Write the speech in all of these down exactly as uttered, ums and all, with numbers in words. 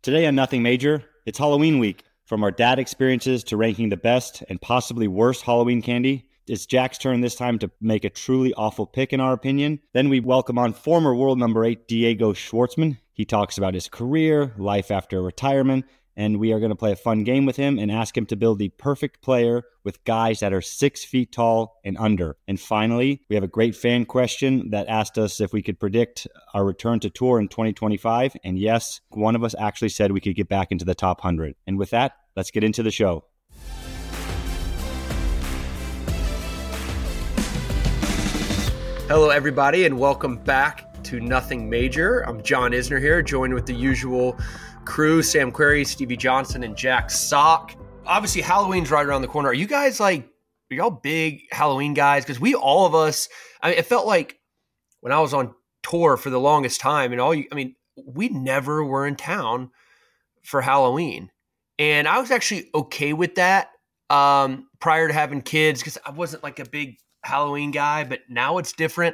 Today on Nothing Major, it's Halloween week. From our dad experiences to ranking the best and possibly worst Halloween candy, it's Jack's turn this time to make a truly awful pick in our opinion. Then we welcome on former world number eight Diego Schwartzman. He talks about his career, life after retirement, and we are going to play a fun game with him and ask him to build the perfect player with guys that are six feet tall and under. And finally, we have a great fan question that asked us if we could predict our return to tour in twenty twenty-five. And yes, one of us actually said we could get back into the top one hundred. And with that, let's get into the show. Hello, everybody, and welcome back to Nothing Major. I'm John Isner here, joined with the usual crew, Sam Query, Stevie Johnson, and Jack Sock. Obviously, Halloween's right around the corner. Are you guys like, are y'all big Halloween guys? Because we, all of us, I mean, it felt like when I was on tour for the longest time, and all you, I mean, we never were in town for Halloween. And I was actually okay with that um, prior to having kids, because I wasn't like a big Halloween guy, but now it's different.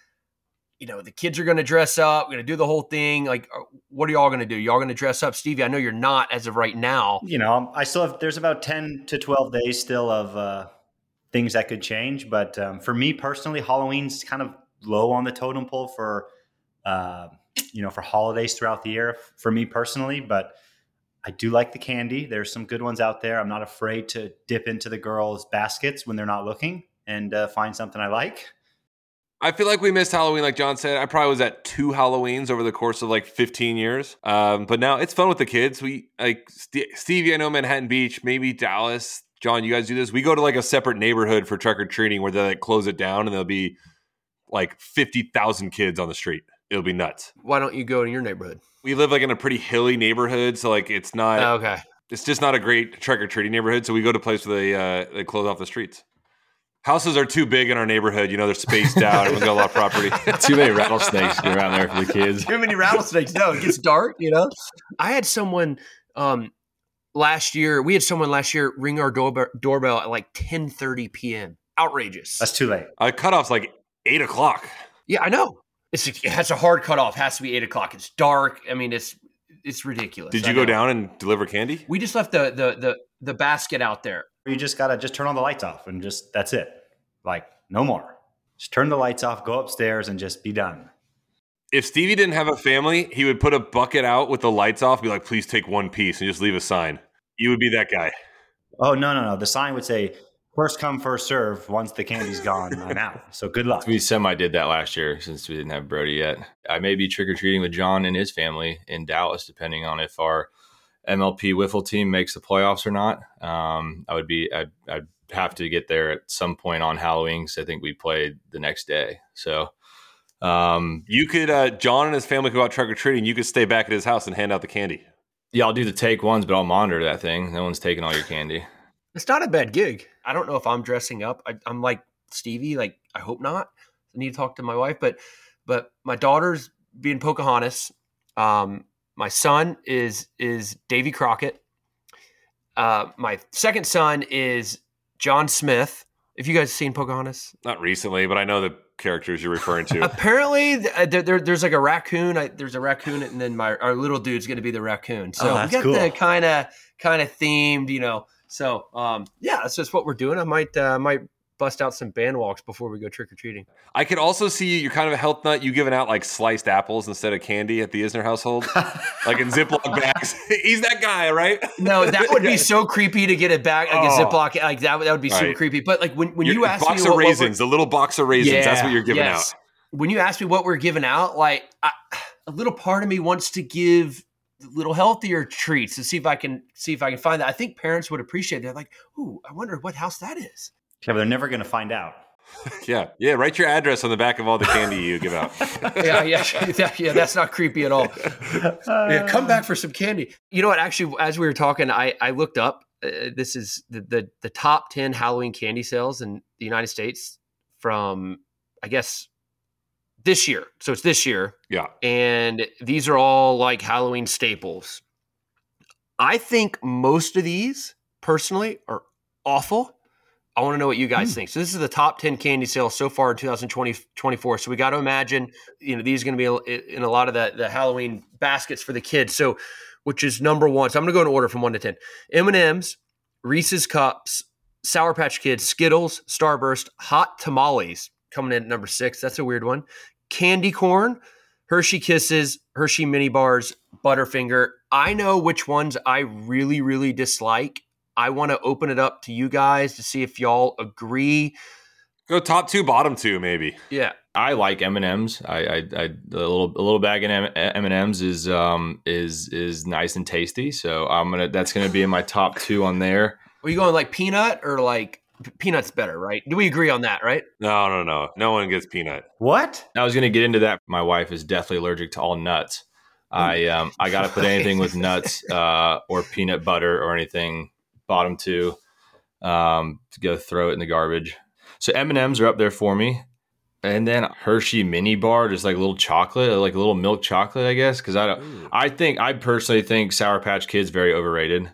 You know, the kids are going to dress up, going to do the whole thing. Like, what are y'all going to do? Y'all going to dress up? Stevie, I know you're not as of right now. You know, I still have, there's about ten to twelve days still of uh, things that could change. But um, for me personally, Halloween's kind of low on the totem pole for, uh, you know, for holidays throughout the year for me personally. But I do like the candy. There's some good ones out there. I'm not afraid to dip into the girls' baskets when they're not looking and uh, find something I like. I feel like we missed Halloween, like John said. I probably was at two Halloweens over the course of like fifteen years. Um, but now it's fun with the kids. We like St- Stevie, I know Manhattan Beach, maybe Dallas. John, you guys do this? We go to like a separate neighborhood for trick or treating where they like close it down and there'll be like fifty thousand kids on the street. It'll be nuts. Why don't you go in your neighborhood? We live like in a pretty hilly neighborhood, so like it's not. Oh, okay. It's just not a great trick or treating neighborhood. So we go to a place where they uh, they close off the streets. Houses are too big in our neighborhood. You know, they're spaced out. Everyone's got a lot of property. Too many rattlesnakes around there for the kids. Too many rattlesnakes. No, it gets dark, you know. I had someone um, last year, we had someone last year ring our doorbell, doorbell at like ten thirty p.m. Outrageous. That's too late. Uh, cutoff's like eight o'clock. Yeah, I know. It's, it has a hard cutoff. It has to be eight o'clock. It's dark. I mean, it's it's ridiculous. Did you go down and deliver candy? We just left the the the, the basket out there. You just got to just turn all the lights off and just, that's it. Like, no more. Just turn the lights off, go upstairs, and just be done. If Stevie didn't have a family, he would put a bucket out with the lights off, be like, please take one piece, and just leave a sign. You would be that guy. Oh, no, no, no. The sign would say, first come, first serve. Once the candy's gone, I'm out. So good luck. We semi did that last year since we didn't have Brody yet. I may be trick-or-treating with John and his family in Dallas, depending on if our M L P Wiffle team makes the playoffs or not. Um, I would be, I'd, I'd have to get there at some point on Halloween because I think we played the next day. So um, you could, uh, John and his family go out trick-or-treating. You could stay back at his house and hand out the candy. Yeah, I'll do the take ones, but I'll monitor that thing. No one's taking all your candy. It's not a bad gig. I don't know if I'm dressing up. I, I'm like Stevie. Like, I hope not. I need to talk to my wife, but, but my daughter's being Pocahontas. Um, My son is is Davy Crockett. Uh, my second son is John Smith. Have you guys seen Pocahontas? Not recently, but I know the characters you're referring to. Apparently, there, there, there's like a raccoon. I, there's a raccoon, and then my our little dude's going to be the raccoon. So oh, we got cool. the kind of kind of themed, you know. So um, yeah, that's just what we're doing. I might uh, might bust out some band walks before we go trick-or-treating. I could also see you, you're kind of a health nut, you giving out like sliced apples instead of candy at the Isner household, like in Ziploc bags. He's that guy, right? No, that would be so creepy to get it back, like Oh. a Ziploc, like that, would- that would be super Right. creepy. But like when, when Your you asked box me of what, what raisins, the little box of raisins, Yeah, that's what you're giving yes. out. When you ask me what we're giving out, like I, a little part of me wants to give little healthier treats to see if I can see if I can find that. I think parents would appreciate it. They're like, ooh, I wonder what house that is. Yeah, but they're never going to find out. Yeah, yeah. Write your address on the back of all the candy you give out. yeah, yeah, that, yeah. That's not creepy at all. Yeah, come back for some candy. You know what? Actually, as we were talking, I, I looked up. Uh, this is the, the the top ten Halloween candy sales in the United States from, I guess, this year. So it's this year. Yeah. And these are all like Halloween staples. I think most of these, personally, are awful. I want to know what you guys mm. think. So this is the top ten candy sales so far in two thousand twenty, twenty-four. So we got to imagine, you know, these are going to be in a lot of the, the Halloween baskets for the kids. So which is number one. So I'm going to go in order from one to ten. M and M's, Reese's Cups, Sour Patch Kids, Skittles, Starburst, Hot Tamales coming in at number six. That's a weird one. Candy corn, Hershey Kisses, Hershey Mini Bars, Butterfinger. I know which ones I really, really dislike. I want to open it up to you guys to see if y'all agree. Go top two, bottom two, maybe. Yeah. I like M and M's. I, I, I a little a little bag of M and M's is um is is nice and tasty. So I'm gonna that's gonna be in my top two on there. Are you going like peanut or like peanut's better, right? Do we agree on that, right? No, no, no. No one gets peanut. What? I was gonna get into that. My wife is deathly allergic to all nuts. I um I gotta put anything with nuts uh or peanut butter or anything bottom two um to go throw it in the garbage. So M and M's are up there for me. And then Hershey Mini Bar, just like a little chocolate, like a little milk chocolate, I guess. Because I don't, Ooh. I think I personally think Sour Patch Kids very overrated.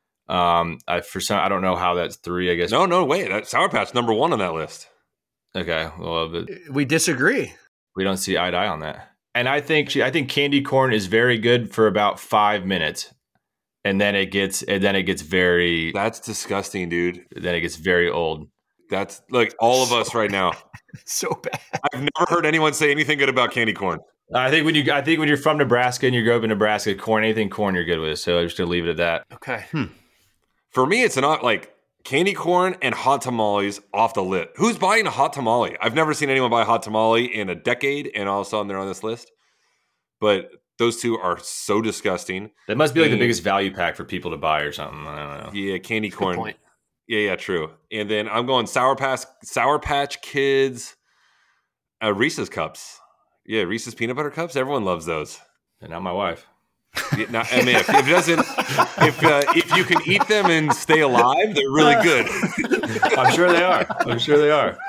Um, I for some I don't know how that's three. I guess no, no, wait, that Sour Patch number one on that list. Okay, well, but we disagree. We don't see eye to eye on that. And I think I think candy corn is very good for about five minutes, and then it gets and then it gets very. That's disgusting, dude. Then it gets very old. That's like all of us right now. So bad. I've never heard anyone say anything good about candy corn. I think when you, I think when you're from Nebraska and you grow up in Nebraska, corn, anything corn, you're good with. So I'm just gonna leave it at that. Okay. Hmm. For me, it's not like candy corn and hot tamales off the list. Who's buying a hot tamale? I've never seen anyone buy a hot tamale in a decade, and all of a sudden they're on this list. But those two are so disgusting. That must be like and, the biggest value pack for people to buy or something. I don't know. Yeah, candy corn. Yeah, yeah, true. And then I'm going Sour Patch, Sour Patch Kids, uh, Reese's Cups. Yeah, Reese's Peanut Butter Cups. Everyone loves those. And not my wife. Yeah, now, I mean, if, if it doesn't, if uh, if you can eat them and stay alive, they're really good. I'm sure they are. I'm sure they are.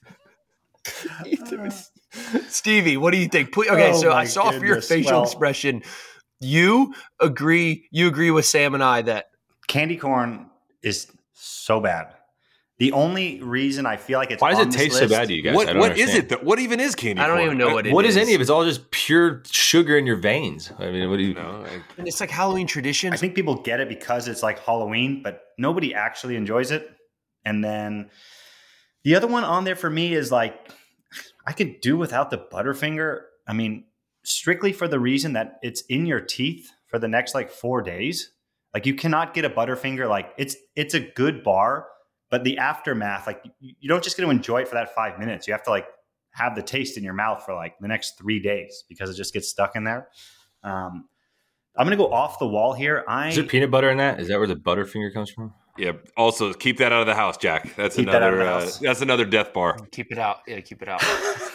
Stevie, what do you think? Okay, oh so I saw goodness. your facial well, expression. You agree? You agree with Sam and I that candy corn is so bad. The only reason I feel like it's why does on it taste list, so bad to you guys? What, I don't what understand. is it? That, what even is candy? I don't corn? even know what it what is. What is any of it? It's all just pure sugar in your veins. I mean, what do you know? And it's like Halloween tradition. I think people get it because it's like Halloween, but nobody actually enjoys it. And then the other one on there for me is like I could do without the Butterfinger. I mean, strictly for the reason that it's in your teeth for the next like four days. Like you cannot get a Butterfinger. Like it's it's a good bar. But the aftermath, like you don't just get to enjoy it for that five minutes. You have to like have the taste in your mouth for like the next three days because it just gets stuck in there. Um, I'm going to go off the wall here. I Is there peanut butter in that? Is that where the Butterfinger comes from? Yeah. Also, keep that out of the house, Jack. That's keep another. That uh, that's another death bar. Keep it out. Yeah, keep it out.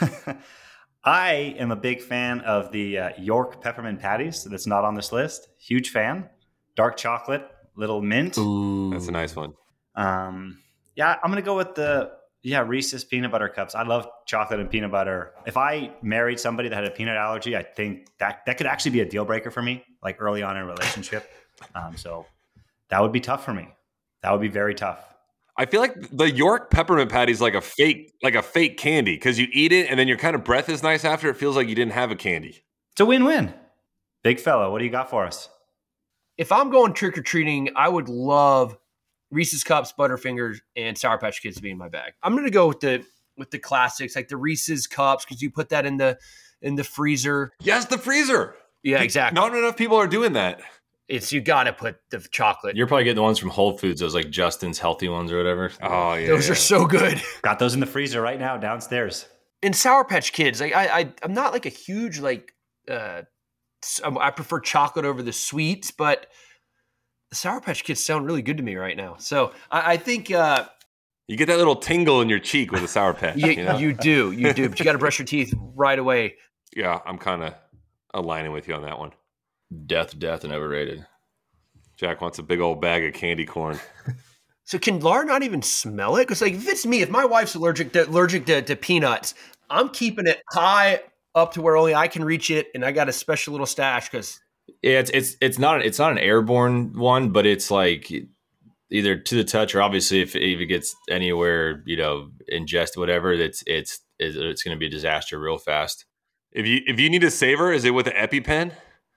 I am a big fan of the uh, York peppermint patties. That's not on this list. Huge fan. Dark chocolate, little mint. Ooh, that's a nice one. Um. Yeah, I'm going to go with the, yeah, Reese's peanut butter cups. I love chocolate and peanut butter. If I married somebody that had a peanut allergy, I think that that could actually be a deal breaker for me, like early on in a relationship. Um, so that would be tough for me. That would be very tough. I feel like the York peppermint patty is like a fake, like a fake candy because you eat it and then your kind of breath is nice after. It feels like you didn't have a candy. It's a win-win. Big fella, what do you got for us? If I'm going trick-or-treating, I would love Reese's Cups, Butterfingers, and Sour Patch Kids to be in my bag. I'm going to go with the with the classics, like the Reese's Cups, because you put that in the in the freezer. Yes, the freezer. Yeah, exactly. Not enough people are doing that. It's you got to put the chocolate. You're probably getting the ones from Whole Foods, those like Justin's healthy ones or whatever. Oh yeah, those yeah. are so good. Got those in the freezer right now downstairs. In Sour Patch Kids, like I, I I'm not like a huge like. uh I prefer chocolate over the sweets, but the Sour Patch Kids sound really good to me right now. So I, I think uh, you get that little tingle in your cheek with a Sour Patch. you, you, know? you do, you do, but you got to brush your teeth right away. Yeah, I'm kind of aligning with you on that one. Death, death, and overrated. Jack wants a big old bag of candy corn. So can Laura not even smell it? Because like if it's me, if my wife's allergic to, allergic to, to peanuts, I'm keeping it high up to where only I can reach it, and I got a special little stash because. Yeah, it's it's it's not it's not an airborne one, but it's like either to the touch or obviously if, if it gets anywhere, you know, ingest whatever, it's it's it's, it's going to be a disaster real fast. If you if you need a saver, is it with an EpiPen?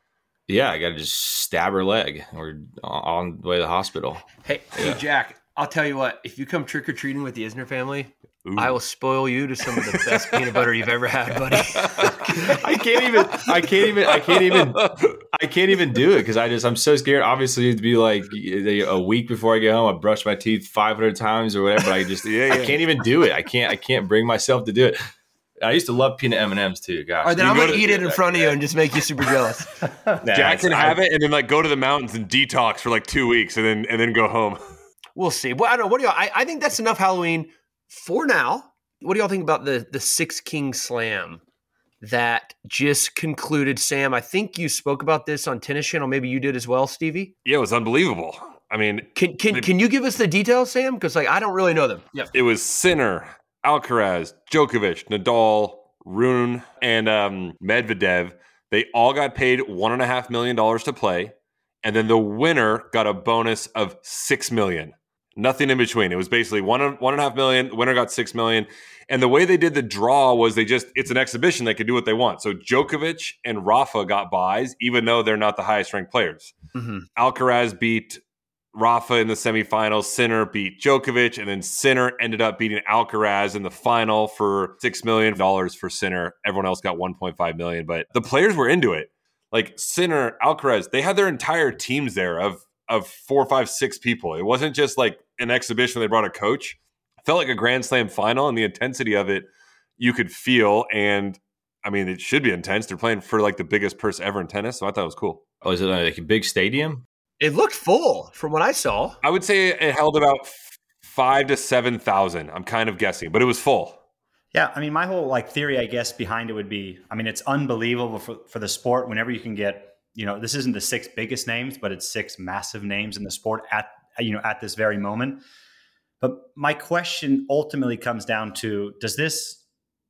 Yeah, I got to just stab her leg. We're on the way to the hospital. Hey, Yeah. hey, Jack, I'll tell you what. If you come trick-or-treating with the Isner family, Ooh. I will spoil you to some of the best peanut butter you've ever had, buddy. I can't even. I can't even. I can't even. I can't even do it because I just. I'm so scared. Obviously, to be like a week before I get home, I brush my teeth five hundred times or whatever. But I just. Yeah, yeah. I can't even do it. I can't. I can't bring myself to do it. I used to love peanut M and M's too. Gosh. All right, then You I'm go going to to- eat it in front of you and just make you super jealous. Nah, Jack can I- have it and then like go to the mountains and detox for like two weeks and then and then go home. We'll see. Well, I don't know. What do y'all? I, I think that's enough Halloween for now. What do y'all think about the the Six King Slam that just concluded? Sam, I think you spoke about this on Tennis Channel. Maybe you did as well, Stevie. Yeah, it was unbelievable. I mean, Can can They- can you give us the details, Sam? Because like I don't really know them. Yeah. it was Sinner, Alcaraz, Djokovic, Nadal, Rune, and um, Medvedev. They all got paid one and a half million dollars to play, and then the winner got a bonus of six million. Nothing in between. It was basically one one and a half million. The winner got six million. And the way they did the draw was they just it's an exhibition. They could do what they want. So Djokovic and Rafa got buys, even though they're not the highest ranked players. Mm-hmm. Alcaraz beat Rafa in the semifinals. Sinner beat Djokovic, and then Sinner ended up beating Alcaraz in the final for six million dollars for Sinner. Everyone else got one point five million dollars, but the players were into it. Like Sinner, Alcaraz, they had their entire teams there of of four, five, six people. It wasn't just like an exhibition where they brought a coach. It felt like a Grand Slam final, and the intensity of it you could feel. And I mean, it should be intense. They're playing for like the biggest purse ever in tennis, so I thought it was cool. Oh, is it like a big stadium? It looked full from what I saw. I would say it held about f- five to seven thousand. I'm kind of guessing, but it was full. Yeah, I mean, my whole like theory, I guess, behind it would be, I mean, it's unbelievable for, for the sport whenever you can get, you know, this isn't the six biggest names, but it's six massive names in the sport at, you know, at this very moment. But my question ultimately comes down to, does this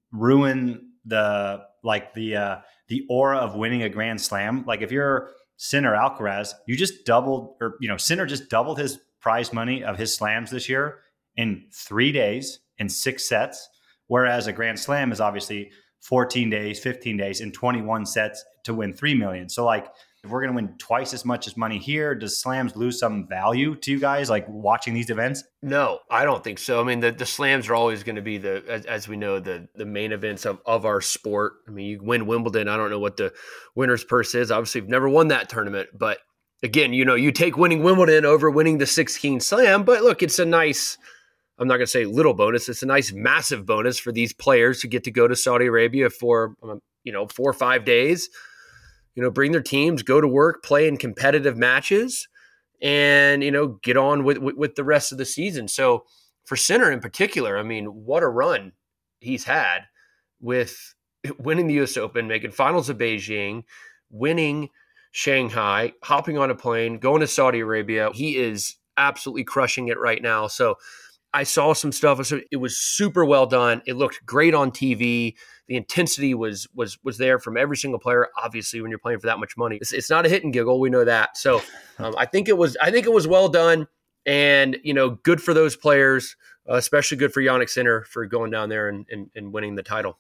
ruin the, like the, uh, the aura of winning a Grand Slam? Like if you're Sinner, Alcaraz, you just doubled, or, you know, Sinner just doubled his prize money of his slams this year in three days in six sets. Whereas a Grand Slam is obviously fourteen days, fifteen days, and twenty-one sets to win three million. So like, if we're going to win twice as much as money here, does slams lose some value to you guys, like watching these events? No, I don't think so. I mean, the, the slams are always going to be the, as, as we know, the the main events of, of our sport. I mean, you win Wimbledon. I don't know what the winner's purse is. Obviously, we've never won that tournament. But again, you know, you take winning Wimbledon over winning the Six King Slam. But look, it's a nice, I'm not going to say little bonus. It's a nice, massive bonus for these players to get to go to Saudi Arabia for, um, you know, four or five days. You know, bring their teams, go to work, play in competitive matches, and, you know, get on with, with, with the rest of the season. So for Sinner in particular, I mean, what a run he's had with winning the U S Open, making finals of Beijing, winning Shanghai, hopping on a plane, going to Saudi Arabia. He is absolutely crushing it right now. So I saw some stuff. So it was super well done. It looked great on T V. The intensity was was was there from every single player. Obviously, when you're playing for that much money, it's, it's not a hit and giggle. We know that. So um, I think it was I think it was well done, and you know, good for those players, uh, especially good for Jannik Sinner for going down there and, and, and winning the title.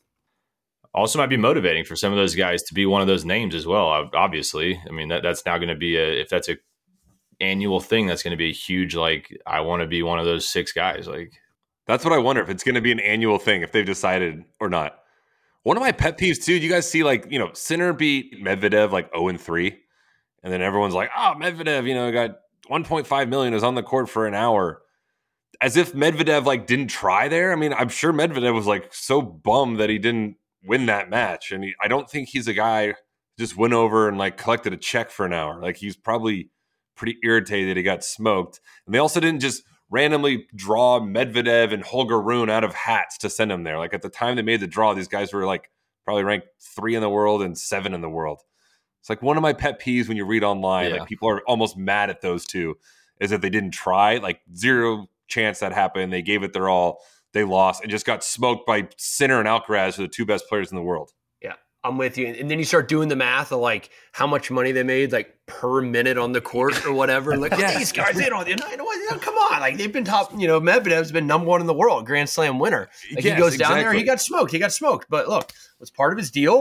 Also might be motivating for some of those guys to be one of those names as well. Obviously, I mean that that's now going to be a if that's a annual thing, that's going to be a huge like I want to be one of those six guys. Like That's what I wonder if it's going to be an annual thing, if they've decided or not. One of my pet peeves too, you guys see like, you know, Sinner beat Medvedev like oh and three. And then everyone's like, oh, Medvedev, you know, got one point five million, is on the court for an hour. As if Medvedev like didn't try there. I mean, I'm sure Medvedev was like so bummed that he didn't win that match. And he, I don't think he's a guy who just went over and like collected a check for an hour. Like he's probably pretty irritated he got smoked. And they also didn't just randomly draw Medvedev and Holger Rune out of hats to send him there. Like at the time they made the draw, these guys were like probably ranked three in the world and seven in the world. It's like one of my pet peeves when you read online, Yeah. like people are almost mad at those two, is that they didn't try. Like zero chance that happened. They gave it their all. They lost and just got smoked by Sinner and Alcaraz, who are the two best players in the world. Yeah, I'm with you. And then you start doing the math of like how much money they made like per minute on the court or whatever. Like, Yeah. these guys, they don't, you know, you know what, you know, come on. Like they've been top, you know, Medvedev's been number one in the world, Grand Slam winner. Like Yes, he goes down there, exactly. he got smoked. He got smoked. But look, it was part of his deal.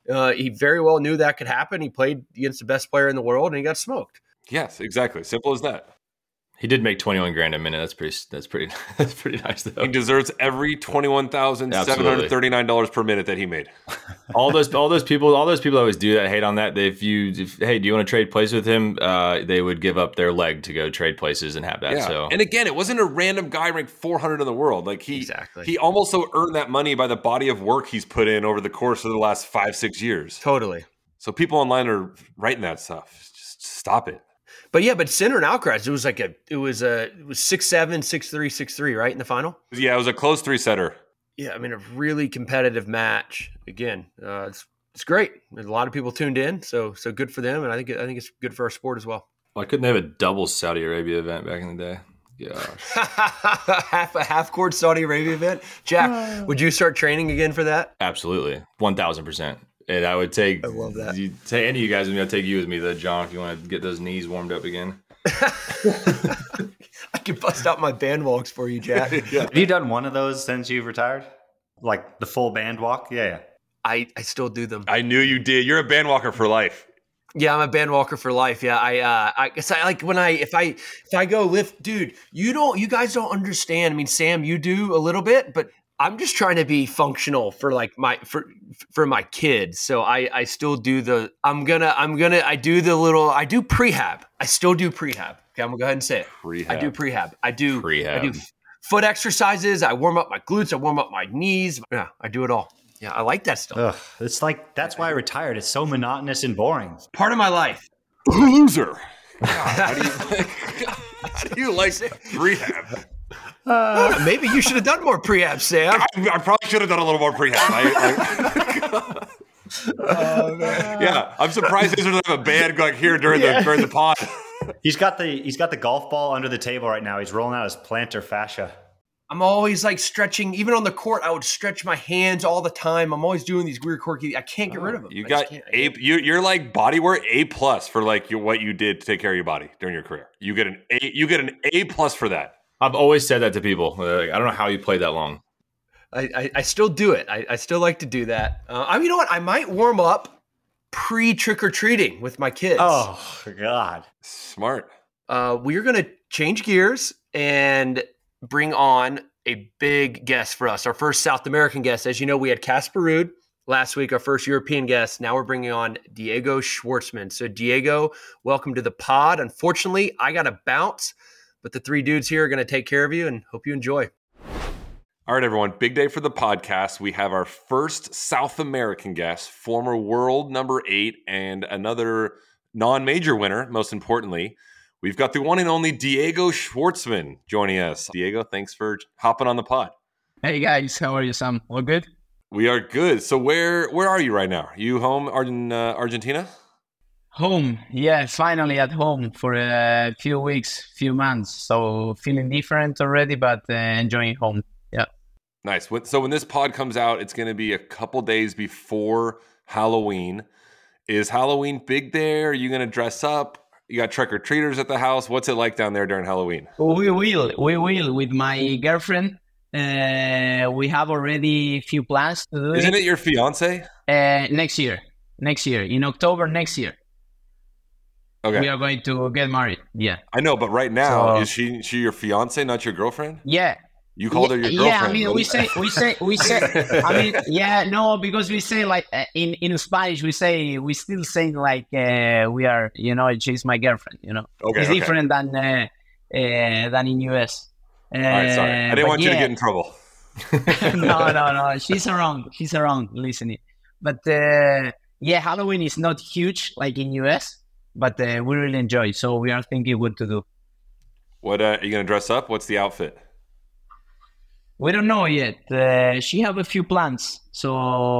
Uh, he very well knew that could happen. He played against the best player in the world, and he got smoked. Yes, exactly. Simple as that. He did make twenty-one grand a minute. That's pretty. That's pretty. That's pretty nice, though. He deserves every twenty-one thousand seven hundred thirty-nine dollars per minute that he made. all those, all those people, all those people always do that. Hate on that. They, if you, if, hey, do you want to trade places with him? Uh, they would give up their leg to go trade places and have that. Yeah. So, and again, it wasn't a random guy ranked four hundred in the world. Like he, Exactly. he also earned that money by the body of work he's put in over the course of the last five, six years. Totally. So people online are writing that stuff. Just stop it. But yeah, but center and outcross, it was like a, it was a, it was six seven, six three, six three, right in the final. Yeah, it was a close three setter. Yeah, I mean a really competitive match. Again, uh, it's it's great. There's a lot of people tuned in, so so good for them, and I think I think it's good for our sport as well. Why couldn't they have a double Saudi Arabia event back in the day? Gosh, half a half court Saudi Arabia event. Jack, would you start training again for that? absolutely, one thousand percent. And I would take. I love that. You take any of you guys with me. I'd take you with me, though, John, if you want to get those knees warmed up again. I could bust out my band walks for you, Jack. Yeah. Have you done one of those since you've retired? Like the full band walk? Yeah, yeah. I, I still do them. I knew you did. You're a band walker for life. Yeah, I'm a band walker for life. Yeah, I, uh, I guess I like when I, if I, if I go lift, dude, you don't, you guys don't understand. I mean, Sam, you do a little bit, but I'm just trying to be functional for like my, for, for my kids. So I, I still do the, I'm gonna, I'm gonna, I do the little, I do prehab. I still do prehab. Okay, I'm gonna go ahead and say it. Prehab. I do prehab. I do, Prehab. I do foot exercises. I warm up my glutes. I warm up my knees. Yeah, I do it all. Yeah, I like that stuff. Ugh, it's like, that's why I retired. It's so monotonous and boring. Part of my life. Loser. God, how do you like, how do you like rehab? Uh, maybe you should have done more prehab, Sam. I, I probably should have done a little more prehab. I, I, Oh, man. yeah, I'm surprised he doesn't have a band like here during Yeah. the during the pod. He's got the he's got the golf ball under the table right now. He's rolling out his plantar fascia. I'm always like stretching, even on the court. I would stretch my hands all the time. I'm always doing these weird, quirky. I can't get rid of them. You I got just can't- I a can't. you you're like bodywear A plus for like your, what you did to take care of your body during your career. You get an A you get an A plus for that. I've always said that to people. Like, I don't know how you played that long. I, I, I still do it. I, I still like to do that. Uh, I, you know what? I might warm up pre trick or treating with my kids. Oh God. Smart. Uh, we're going to change gears and bring on a big guest for us. Our first South American guest. As you know, we had Casper Ruud last week, our first European guest. Now we're bringing on Diego Schwartzman. So Diego, welcome to the pod. Unfortunately, I got to bounce, but the three dudes here are going to take care of you and hope you enjoy. All right, everyone. Big day for the podcast. We have our first South American guest, former world number eight, and another non-major winner, most importantly. We've got the one and only Diego Schwartzman joining us. Diego, thanks for hopping on the pod. Hey guys, how are you, Sam? All good? We are good. So where where are you right now? Are you home in uh, Argentina? Home, yeah, finally at home for a few weeks, few months. So feeling different already, but uh, enjoying home. Yeah. Nice. So when this pod comes out, it's going to be a couple days before Halloween. Is Halloween big there? Are you going to dress up? You got trick-or-treaters at the house. What's it like down there during Halloween? We will, we will. With my girlfriend, uh, we have already a few plans to do Isn't it. it your fiance? Uh, next year, next year, in October next year, Okay. we are going to get married. Yeah. I know, but right now, So- is she she your fiance, not your girlfriend? Yeah. You called her your girlfriend. Yeah, I mean, we say, we say, we say, I mean, yeah, no, because we say like uh, in, in Spanish, we say, we still say like uh, we are, you know, she's my girlfriend, you know. Okay, It's okay. different than uh, uh, than in U S. Uh, All right, sorry. I didn't but want you to yeah. get in trouble. no, no, no. She's around. She's around listening. But uh, yeah, Halloween is not huge like in U S, but uh, we really enjoy. So we are thinking what to do. What uh, are you going to dress up? What's the outfit? We don't know yet. Uh, she have a few plans, so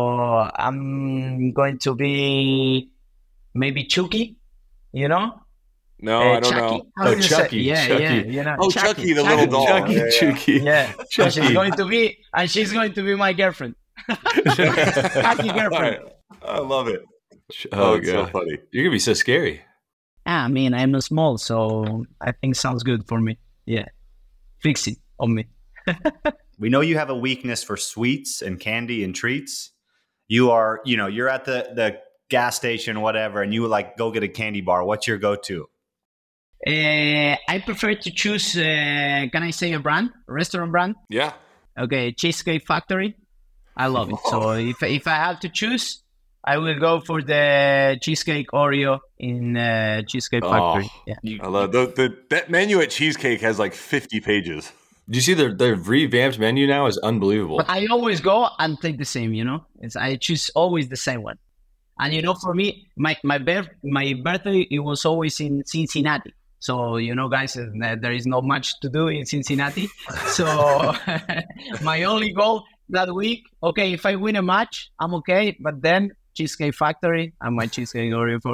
I'm going to be maybe Chucky, you know? No, Uh, I don't Chucky. know. How Oh, do you say- Chucky, Yeah, Chucky. yeah, you know. Oh, Chucky, the little doll. Chucky, Yeah, yeah. Chucky. Yeah, so she's Chucky. going to be, and she's going to be my girlfriend. Chucky All girlfriend. right. I love it. Oh, Oh, it's so God. funny. You're going to be so scary. Ah, I mean, I'm not small, so I think sounds good for me. Yeah, fix it on me. We know you have a weakness for sweets and candy and treats. you are, you know, you're at the, the gas station, whatever, and you would like go get a candy bar, what's your go-to? Uh, I prefer to choose, uh, can I say a brand, restaurant brand? Yeah. Okay, Cheesecake Factory. I love it. So if if I have to choose, I will go for the cheesecake Oreo in uh, Cheesecake Factory. Oh, yeah, I love the, the that menu at Cheesecake has like fifty pages. Do you see their their revamped menu now is unbelievable? but I always go and take the same. You know, it's I choose always the same one. And you know, for me, my my birth my birthday it was always in Cincinnati. So, you know, guys, there is not much to do in Cincinnati. So my only goal that week, okay, if I win a match, I'm okay. But then Cheesecake Factory and my Cheesecake Oreo for.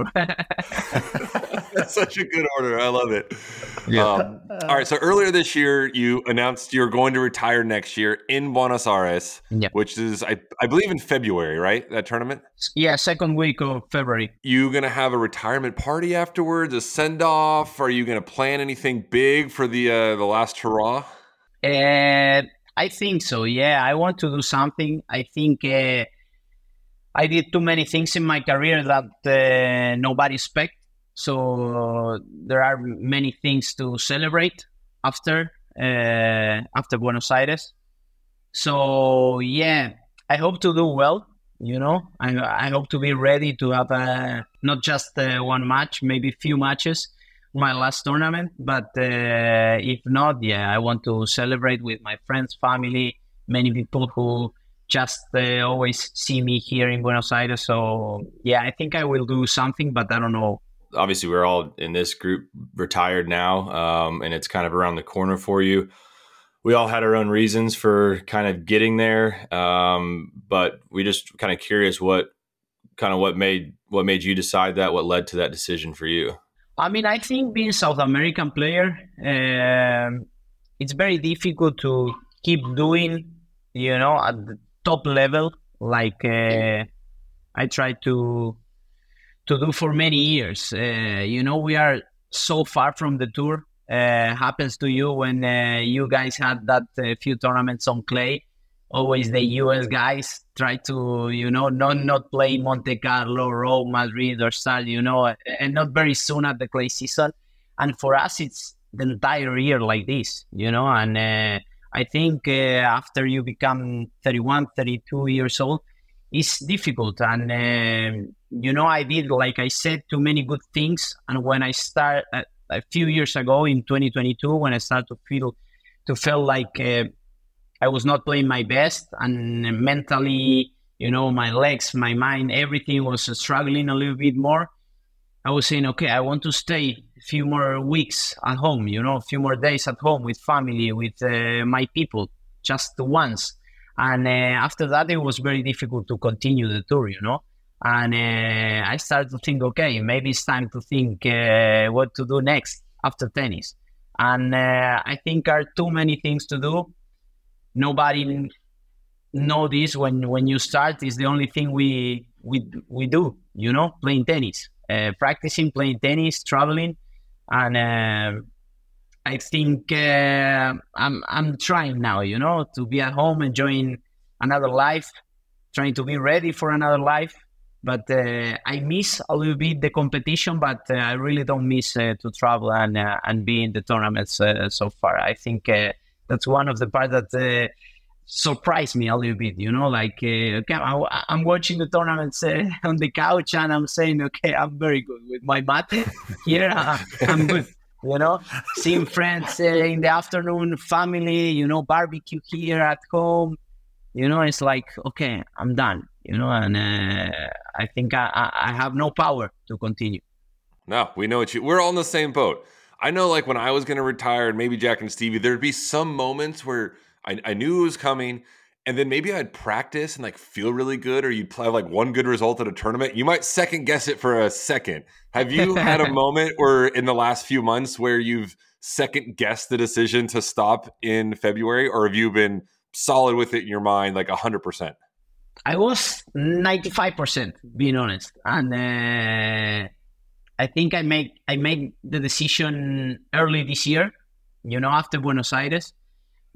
That's such a good order. I love it. Yeah. Um, all right. So earlier this year, you announced you're going to retire next year in Buenos Aires, Yeah. which is, I, I believe, in February, right? That tournament? Yeah, second week of February. You going to have a retirement party afterwards, a send-off? Are you going to plan anything big for the uh, the last hurrah? Uh, I think so, yeah. I want to do something. I think uh, I did too many things in my career that uh, nobody expect. So there are many things to celebrate after uh, after Buenos Aires. So yeah, I hope to do well. You know, I I hope to be ready to have uh, not just uh, one match, maybe few matches, my last tournament. But uh, if not, yeah, I want to celebrate with my friends, family, many people who just uh, always see me here in Buenos Aires. So yeah, I think I will do something, but I don't know. Obviously, we're all in this group retired now, um, and it's kind of around the corner for you. We all had our own reasons for kind of getting there, um, but we just kind of curious what kind of what made what made you decide that, what led to that decision for you. I mean, I think being South American player, um, it's very difficult to keep doing, you know, at the top level, like uh, I tried to to do for many years. Uh, you know, we are so far from the tour. Uh, happens to you when uh, you guys had that uh, few tournaments on clay. Always the U S guys try to, you know, not not play Monte Carlo, Rome, Madrid, or Sal, you know, and not very soon at the clay season. And for us, it's the entire year like this, you know. And uh, I think uh, after you become thirty-one, thirty-two years old, it's difficult. And uh, you know, I did, like I said, too many good things. And when I start uh, a few years ago in twenty twenty-two, when I started to feel to feel like uh, I was not playing my best, and mentally, you know, my legs, my mind, everything was struggling a little bit more. I was saying, okay, I want to stay a few more weeks at home, you know, a few more days at home with family, with uh, my people, just once. And uh, after that, it was very difficult to continue the tour, you know. And uh, I started to think, okay, maybe it's time to think uh, what to do next after tennis. And uh, I think there are too many things to do. Nobody know this when, when you start. Is the only thing we we we do, you know, playing tennis, uh, practicing, playing tennis, traveling. And uh, I think uh, I'm I'm trying now, you know, to be at home, enjoying another life, trying to be ready for another life. But uh, I miss a little bit the competition, but uh, I really don't miss uh, to travel and uh, and be in the tournaments uh, so far. I think uh, that's one of the parts that uh, surprised me a little bit, you know, like, uh, okay, I, I'm watching the tournaments uh, on the couch and I'm saying, okay, I'm very good with my mate here. uh, I'm good, you know, seeing friends uh, in the afternoon, family, you know, barbecue here at home. You know, it's like, okay, I'm done, you know, and uh, I think I, I have no power to continue. No, we know what you, we're all in the same boat. I know, like, when I was going to retire, and maybe Jack and Stevie, there'd be some moments where I, I knew it was coming, and then maybe I'd practice and, like, feel really good, or you'd have, like, one good result at a tournament. You might second guess it for a second. Have you had a moment where in the last few months where you've second guessed the decision to stop in February, or have you been solid with it in your mind, like one hundred percent? I was ninety-five percent, being honest. And uh, I think I make I made the decision early this year, you know, after Buenos Aires.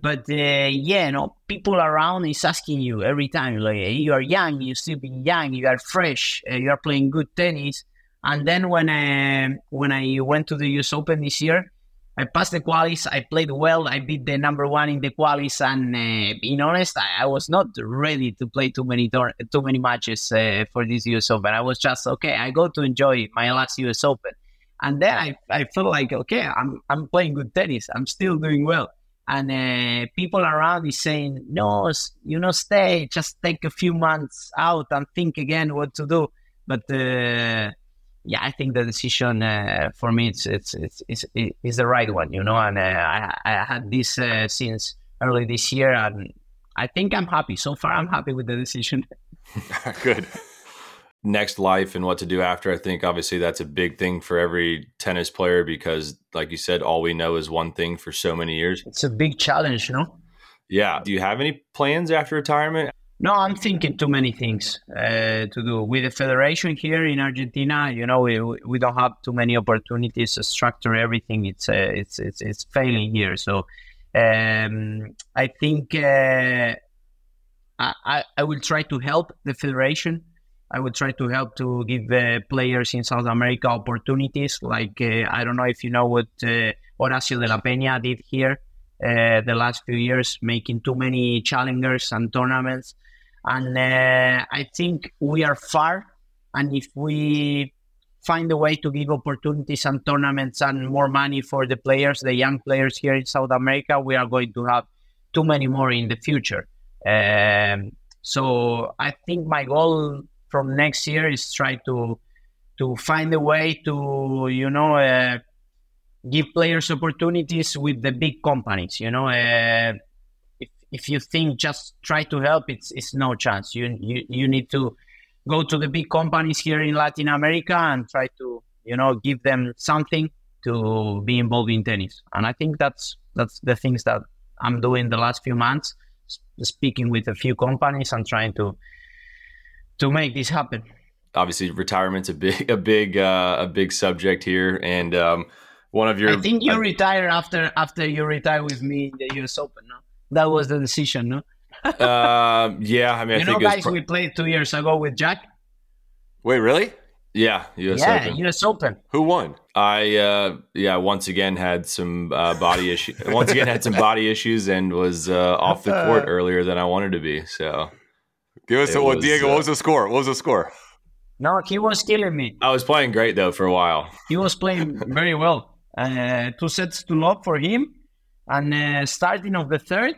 But uh, yeah, you know, people around is asking you every time, like, hey, you are young, you still be young, you are fresh, uh, you are playing good tennis. And then when I, when I went to the U S Open this year, I passed the qualis, I played well, I beat the number one in the qualis, and uh, being honest, I, I was not ready to play too many tor- too many matches uh, for this U S Open. I was just, okay, I go to enjoy my last U S Open. And then I, I felt like, okay, I'm I'm playing good tennis, I'm still doing well. And uh, people around is saying, no, you know, stay, just take a few months out and think again what to do. But uh, yeah, I think the decision uh, for me it's it's it's it's, it's the right one, you know. And uh, I I had this uh, since early this year, and I think I'm happy so far. I'm happy with the decision. Good. Next life and what to do after. I think obviously that's a big thing for every tennis player because, like you said, all we know is one thing for so many years. It's a big challenge, you know. Yeah. Do you have any plans after retirement? No, I'm thinking too many things uh, to do with the federation here in Argentina. You know, we we don't have too many opportunities to structure everything. It's uh, it's it's it's failing here. So um, I think uh, I I will try to help the federation. I will try to help to give uh, players in South America opportunities. Like uh, I don't know if you know what uh, Horacio de la Peña did here uh, the last few years, making too many challengers and tournaments. And uh, I think we are far. And if we find a way to give opportunities and tournaments and more money for the players, the young players here in South America, we are going to have too many more in the future. Um, so I think my goal from next year is try to to find a way to, you know, uh, give players opportunities with the big companies, you know. Uh, if if you think just try to help, it's it's no chance. You you you need to go to the big companies here in Latin America and try to, you know, give them something to be involved in tennis. And I think that's that's the things that I'm doing the last few months, speaking with a few companies and trying to to make this happen. Obviously, retirement's a big a big uh, a big subject here, and um, one of your. I think you uh, retire after after you retire with me in the U S Open. No, that was the decision. No. uh, yeah, I mean, you I know, think guys, pro- we played two years ago with Jack. Wait, really? Yeah, U S yeah, Open. U S Open. Who won? I uh, yeah, once again had some uh, body issues. Once again had some body issues and was uh, off the court earlier than I wanted to be. So, give us a, well, Diego. Uh, what was the score? What was the score? No, he was killing me. I was playing great though for a while. He was playing very well. Uh, two sets to love for him, and uh, starting of the third,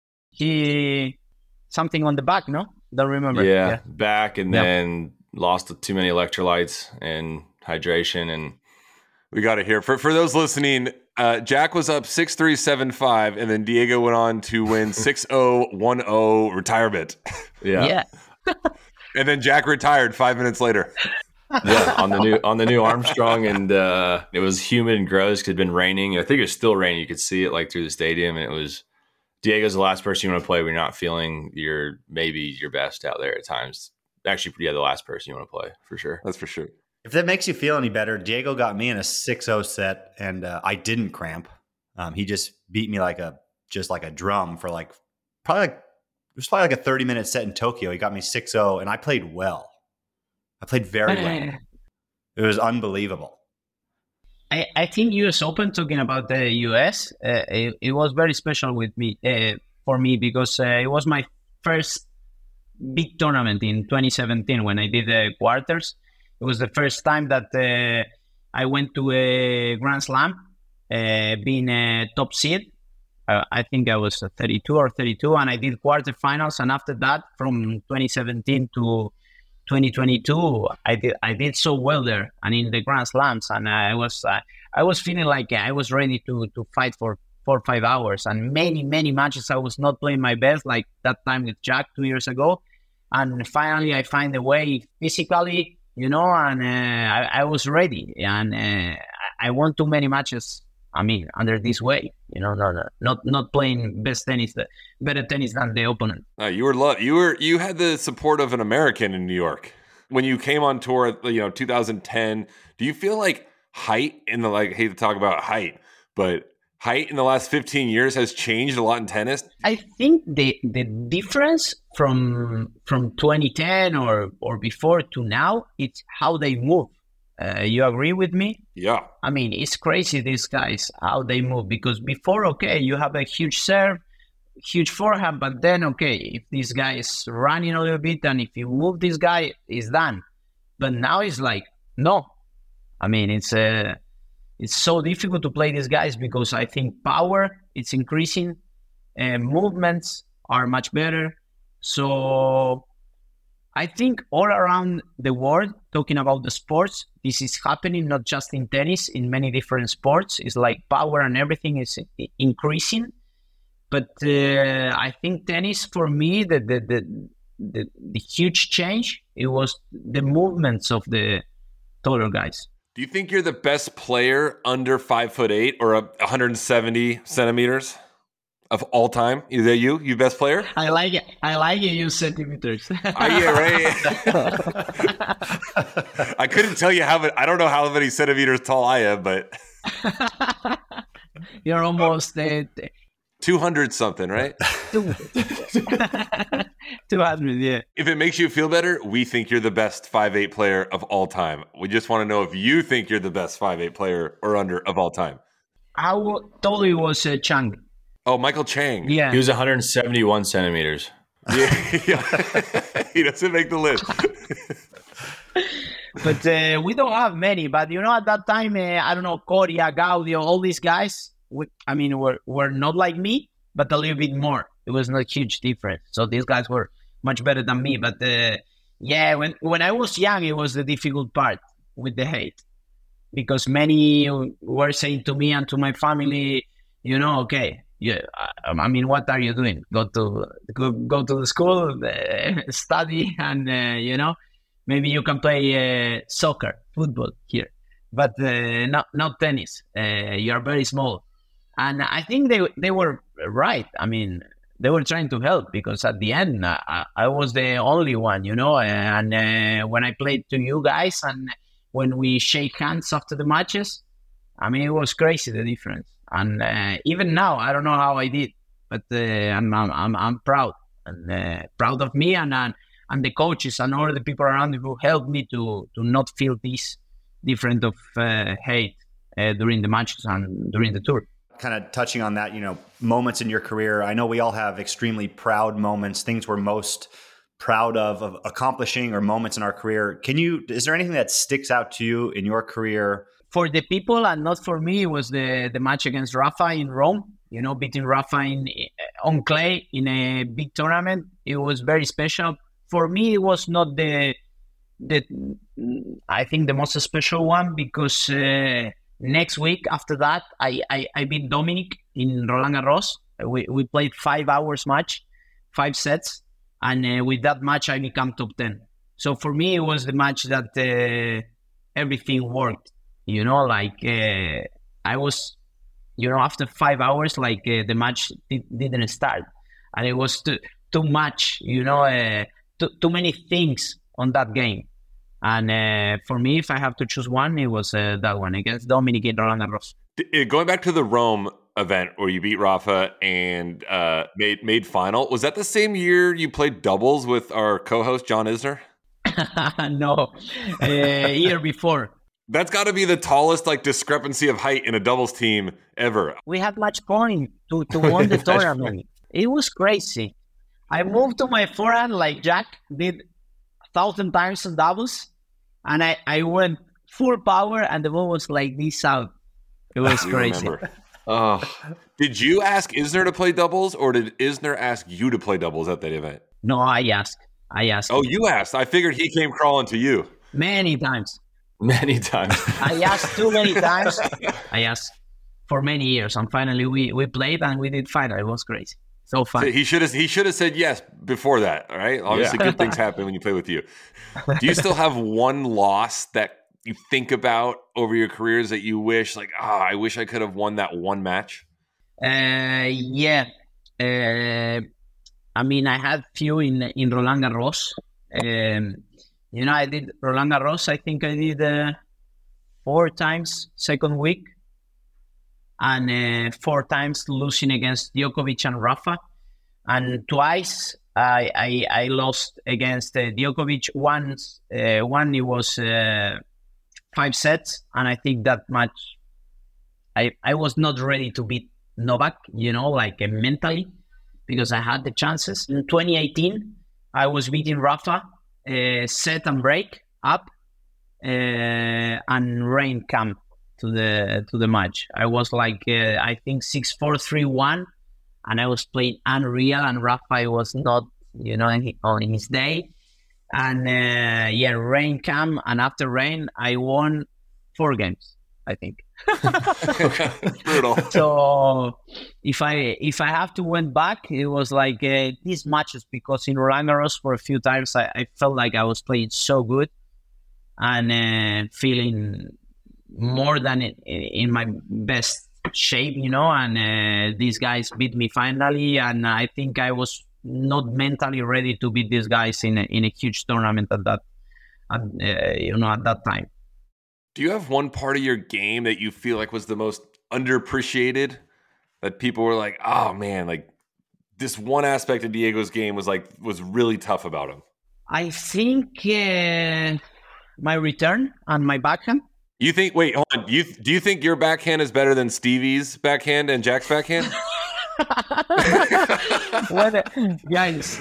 he something on the back. No, don't remember. Yeah, yeah. back, and yep. then lost too many electrolytes and hydration, and we got to hear for for those listening. Uh, Jack was up six three seven five, and then Diego went on to win six oh one oh retirement. Yeah. Yeah. And then Jack retired five minutes later. Yeah, on the new on the new Armstrong, and uh, it was humid and gross because it had been raining. I think it was still raining. You could see it like through the stadium, and it was Diego's the last person you want to play when you're not feeling your maybe your best out there at times. Actually, yeah, the last person you want to play for sure. That's for sure. If that makes you feel any better, Diego got me in a six oh set, and uh, I didn't cramp. Um, he just beat me like a just like a drum for like probably like it was probably like a thirty minute set in Tokyo. He got me six oh, and I played well. I played very well. It was unbelievable. I, I think U S Open, talking about the U S, uh, it, it was very special with me uh, for me because uh, it was my first big tournament in twenty seventeen when I did the quarters. It was the first time that uh, I went to a Grand Slam, uh, being a top seed. Uh, I think I was thirty-two or thirty-two, and I did quarterfinals. And after that, from twenty seventeen to twenty twenty-two, I did I did so well there and in the Grand Slams, and I was uh, I was feeling like I was ready to to fight for four or five hours. And many many matches I was not playing my best, like that time with Jack two years ago. And finally, I find a way physically, you know, and uh, I, I was ready. And uh, I won too many matches. I mean, under this way, you know, no, no, not not playing best tennis, better tennis than the opponent. Uh, you were lo- you were you had the support of an American in New York when you came on tour. You know, two thousand ten. Do you feel like height in the like? I hate to talk about height, but height in the last fifteen years has changed a lot in tennis? I think the the difference from from twenty ten or or before to now, it's how they move. Uh, you agree with me? Yeah. I mean, it's crazy, these guys, how they move. Because before, okay, you have a huge serve, huge forehand, but then, okay, if this guy is running a little bit and if you move this guy, it's done. But now it's like, no. I mean, it's uh, it's so difficult to play these guys because I think power, it's increasing, and movements are much better. So I think all around the world, talking about the sports, this is happening not just in tennis, in many different sports. It's like power and everything is increasing. But uh, I think tennis, for me, the, the the the the huge change, it was the movements of the taller guys. Do you think you're the best player under five foot eight or one hundred seventy centimeters of all time? Is that you? You best player? I like it. I like it. You centimeters. Oh, yeah, right. I couldn't tell you how many. I don't know how many centimeters tall I am, but you're almost uh, two hundred something, right? two hundred, yeah. If it makes you feel better, we think you're the best five eight player of all time. We just want to know if you think you're the best five eight player or under of all time. I w- thought it was uh, Chang. Oh, Michael Chang. Yeah. He was one hundred seventy-one centimeters. Yeah, yeah. He doesn't make the list. But uh, we don't have many. But, you know, at that time, uh, I don't know, Coria, Gaudio, all these guys, we, I mean, were, were not like me, but a little bit more. It was not a huge difference. So these guys were much better than me. But, uh, yeah, when, when I was young, it was the difficult part with the height. Because many were saying to me and to my family, you know, okay, yeah, I, I mean, what are you doing? Go to go, go to the school, uh, study, and, uh, you know, maybe you can play uh, soccer, football here, but uh, not not tennis. Uh, you are very small. And I think they they were right. I mean, they were trying to help because at the end, I, I was the only one, you know, and uh, when I played to you guys and when we shake hands after the matches, I mean, it was crazy, the difference. And uh, even now, I don't know how I did, but uh, I'm, I'm I'm proud and uh, proud of me and uh, and the coaches and all the people around me who helped me to to not feel this different of uh, hate uh, during the matches and during the tour. Kind of touching on that, you know, moments in your career. I know we all have extremely proud moments, things we're most proud of, of accomplishing or moments in our career. Can you, is there anything that sticks out to you in your career? For the people and not for me, it was the, the match against Rafa in Rome, you know, beating Rafa in, on clay in a big tournament. It was very special. For me, it was not the, the I think the most special one because uh, next week after that, I, I, I beat Dominic in Roland Garros. We, we played five hours match, five sets. And uh, with that match, I became top ten. So for me, it was the match that uh, everything worked. You know, like uh, I was, you know, after five hours, like uh, the match did, didn't start. And it was too, too much, you know, uh, too, too many things on that game. And uh, for me, if I have to choose one, it was uh, that one against Dominic in Roland Garros. Going back to the Rome event where you beat Rafa and uh, made made final, was that the same year you played doubles with our co-host John Isner? No, uh, year before. That's got to be the tallest like discrepancy of height in a doubles team ever. We had match point to, to win the tournament. It was crazy. I moved to my forehand like Jack did a thousand times in doubles, and I, I went full power, and the ball was like this out. It was crazy. Oh, did you ask Isner to play doubles, or did Isner ask you to play doubles at that event? No, I asked. I asked. Oh, you asked. I figured he came crawling to you. Many times. Many times. I asked too many times. I asked for many years, and finally we, we played and we did final. It was crazy. So fun. So he should have he should have said yes before that. All right. Obviously, yeah. Good things happen when you play with you. Do you still have one loss that you think about over your careers that you wish, like, ah, oh, I wish I could have won that one match? Uh, yeah. Uh, I mean, I had few in in Roland Garros. Um, you know, I did Roland Garros. I think I did uh, four times second week, and uh, four times losing against Djokovic and Rafa. And twice I I, I lost against uh, Djokovic. Once, uh, one it was uh, five sets, and I think that match I, I was not ready to beat Novak, you know, like uh, mentally, because I had the chances. In twenty eighteen, I was beating Rafa, uh, set and break up, uh, and rain come to the to the match. I was like, uh, I think six four, three one, and I was playing unreal, and Rafa was not, you know, on his day. And uh, yeah, rain come, and after rain, I won four games, I think. Brutal. So if I if I have to went back, it was like uh, these matches, because in Roland Garros for a few times I, I felt like I was playing so good and uh, feeling more than in, in my best shape, you know. And uh, these guys beat me finally, and I think I was not mentally ready to beat these guys in a, in a huge tournament at that, at, uh, you know, at that time. Do you have one part of your game that you feel like was the most underappreciated, that people were like, oh man, like this one aspect of Diego's game was like, was really tough about him? I think uh, my return and my backhand. You think, wait, hold on. You, do you think your backhand is better than Stevie's backhand and Jack's backhand? Well, guys,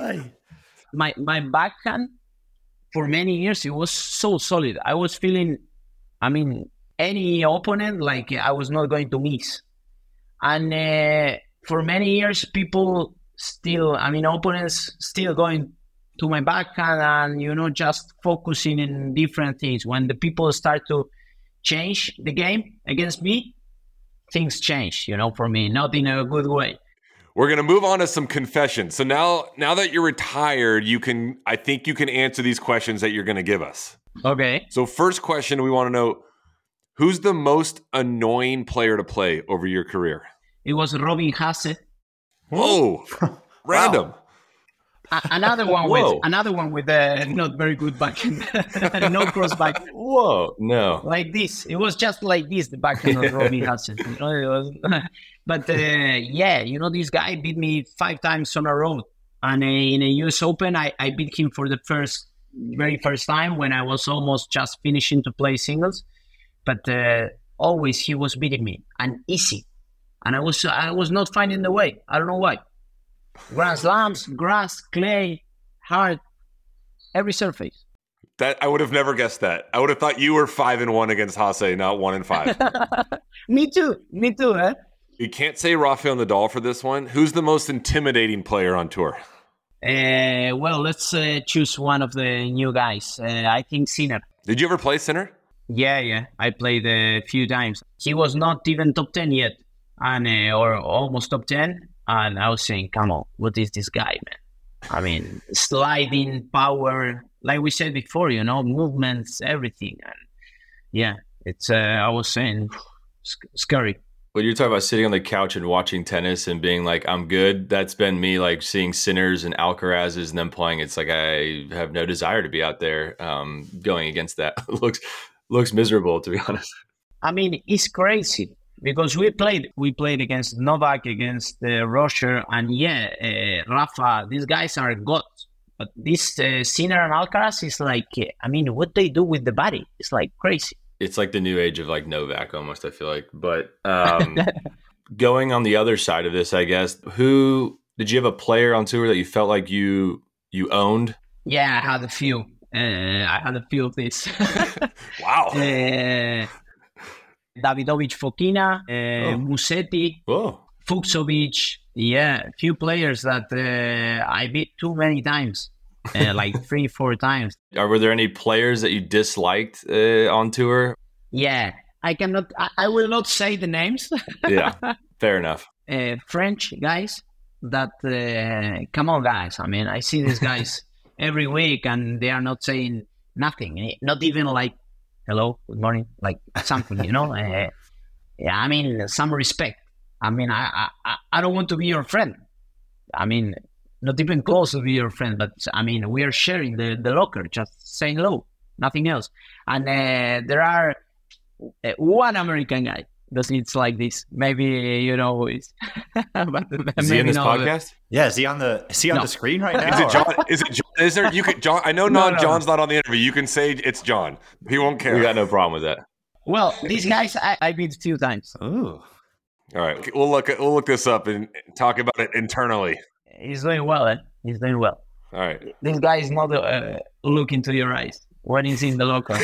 my, my backhand for many years, it was so solid. I was feeling, I mean, any opponent, like I was not going to miss. And uh, for many years, people still, I mean, opponents still going to my backhand and, you know, just focusing in different things. When the people start to change the game against me, things change, you know, for me, not in a good way. We're going to move on to some confessions. So now, now that you're retired, you can, I think you can answer these questions that you're going to give us. Okay. So first question, we want to know, who's the most annoying player to play over your career? It was Robin Haase. Whoa. Random. A- another one Whoa. with another one with a not very good backhand, no cross backhand. Whoa, no. Like this, it was just like this. The backhand of Robin Haase. You know, it was, but uh, yeah, you know, this guy beat me five times on a road, and uh, in a U S Open, I, I beat him for the first, very first time when I was almost just finishing to play singles, but uh, always he was beating me, and easy, and I was I was not finding the way. I don't know why. Grand slams, grass, clay, hard, every surface. That I would have never guessed that. I would have thought you were five and one against Haase, not one and five. Me too. Me too, huh? You can't say Rafael Nadal for this one. Who's the most intimidating player on tour? Uh, well, let's uh, choose one of the new guys. Uh, I think Sinner. Did you ever play Sinner? Yeah, yeah. I played a few times. He was not even top ten yet, and uh, or almost top ten. And I was saying, come on, what is this guy, man? I mean, sliding, power, like we said before, you know, movements, everything. And yeah, it's, uh, I was saying, sc- scary. When you're talking about sitting on the couch and watching tennis and being like, I'm good, that's been me, like seeing Sinners and Alcarazes and them playing. It's like I have no desire to be out there um, going against that. looks looks miserable, to be honest. I mean, it's crazy. Because we played, we played against Novak, against uh, Roger, and yeah, uh, Rafa. These guys are gods. But this uh, Sinner and Alcaraz is like, uh, I mean, what they do with the body, it's like crazy. It's like the new age of like Novak almost, I feel like. But um, going on the other side of this, I guess, who did you have a player on tour that you felt like you you owned? Yeah, I had a few. Uh, I had a few of these. Wow. Uh, Davidovich Fokina, uh, Oh. Musetti, Whoa. Fuxovic. Yeah, a few players that uh, I beat too many times, uh, like three, four times. Or were there any players that you disliked uh, on tour? Yeah, I cannot, I, I will not say the names. Yeah, fair enough. uh, French guys that, uh, come on, guys. I mean, I see these guys every week and they are not saying nothing, not even like, hello, good morning, like something, you know? Uh, yeah, I mean, some respect. I mean, I, I I don't want to be your friend. I mean, not even close to be your friend, but I mean, we are sharing the, the locker, just saying hello, nothing else. And uh, there are uh, one American guy because it's like this. Maybe you know, it's but Is he in maybe this not. podcast? Yeah, is he on the is he on No. the screen right now? Is it or- John? Is it John? Is there? You could John. I know No, not no, John's not on the interview. You can say it's John. He won't care. We got no problem with that. Well, these guys I, I beat a few times. Ooh. All right, we'll look. We'll look this up and talk about it internally. He's doing well. Eh? He's doing well. All right. This guy is not uh, looking to your eyes when he's in the locker.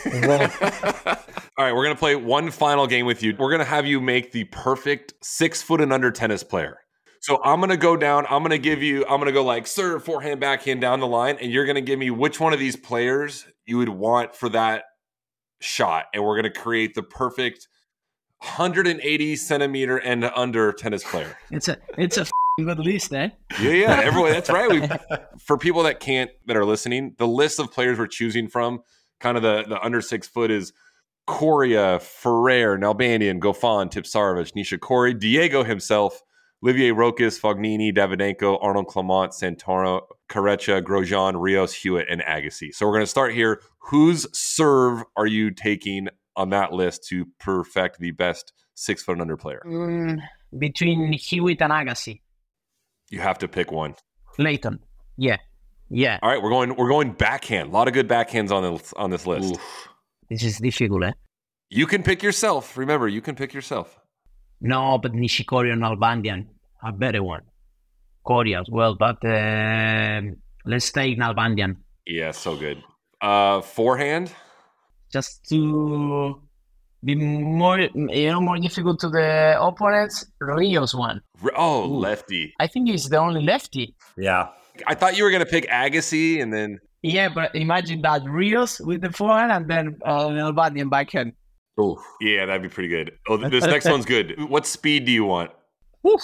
All right, we're gonna play one final game with you. We're gonna have you make the perfect six foot and under tennis player. So I'm gonna go down. I'm gonna give you. I'm gonna go like serve, forehand, backhand down the line, and you're gonna give me which one of these players you would want for that shot, and we're gonna create the perfect one hundred eighty centimeter and under tennis player. It's a it's a f***ing good list, eh? Yeah, yeah, everyone. That's right. We, for people that can't, that are listening, the list of players we're choosing from, kind of the, the under six foot is Coria, Ferrer, Nalbandian, Goffin, Tipsarevic, Nishikori, Diego himself, Olivier Rokas, Fognini, Davydenko, Arnold Clement, Santoro, Carecha, Grosjean, Rios, Hewitt, and Agassi. So we're going to start here. Whose serve are you taking on that list to perfect the best six foot and under player? Mm, between Hewitt and Agassi, You have to pick one. Leighton. Yeah, yeah. All right, we're going. We're going backhand. A lot of good backhands on this on this list. Oof. This is difficult, eh? You can pick yourself. Remember, you can pick yourself. No, but Nishikori and Nalbandian are better one. Coria as well, but uh, let's take Nalbandian Yeah, so good. Uh, forehand. just to be more, you know, more difficult to the opponents. Rios one. R- Oh, lefty. I think he's the only lefty. Yeah. I thought you were going to pick Agassi, and then Yeah, but imagine that Rios with the forehand and then uh, Nalbandian backhand. Oof. yeah, that'd be pretty good. Oh, this next one's good. What speed do you want? Oof.